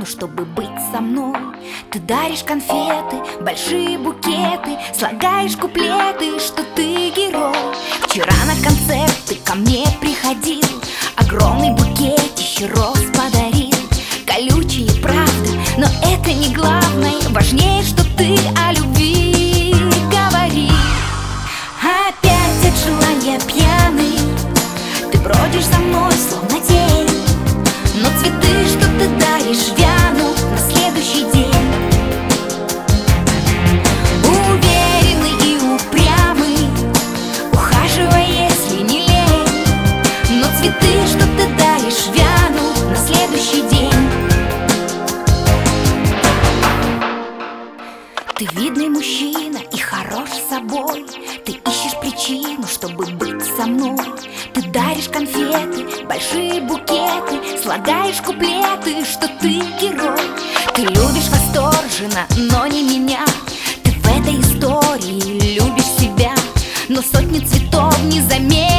причину, чтобы быть со мной. Ты даришь конфеты, большие букеты, слагаешь куплеты, что ты герой. Вчера на концерт ты ко мне приходил, огромный букетище роз подарил. Колючие, правда, но это не главное. Важнее, что ты о любви говори. Опять от желания пьяный ты бродишь за мной, словно тень. Но цветы, что ты даришь, вянут на следующий день. Уверенный и упрямый, ухаживай, если не лень. Но цветы, что ты даришь, вянут на следующий день. Ты видный мужчина и хорош собой. Ты ищешь причину, чтобы быть со мной. Ты даришь конфеты, большие букеты, слагаешь куплеты, что ты герой. Ты любишь восторженно, но не меня. Ты в этой истории любишь себя, но сотни цветов не заметишь.